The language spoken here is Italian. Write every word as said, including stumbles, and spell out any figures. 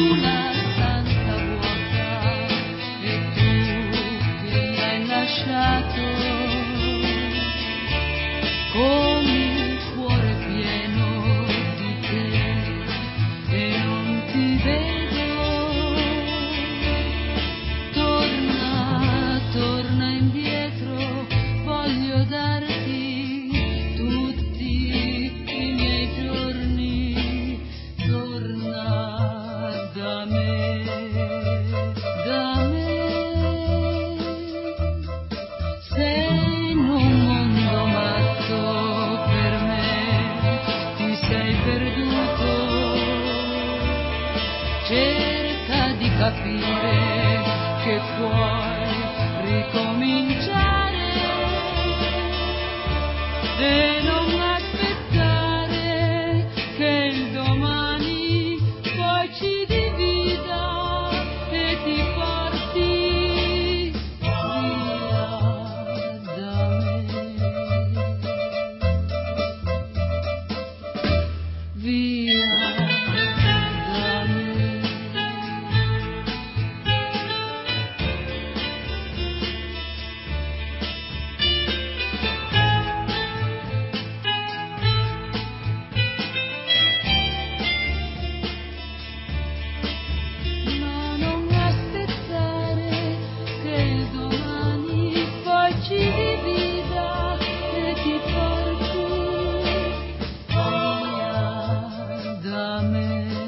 una stanza vuota e tu che mi hai lasciato con il cuore pieno di te e non ti vedo. Torna, torna indietro, voglio darti tutti i miei giorni. Torna da me, da me. Sei in un mondo matto per me, ti sei perduto. Cerca di capire che puoi ricominciare e non aspettare che il domani poi ci divida e ti porti via da me, via da me. Ma non aspettare che il domani poi ci divida e ti porti via da me.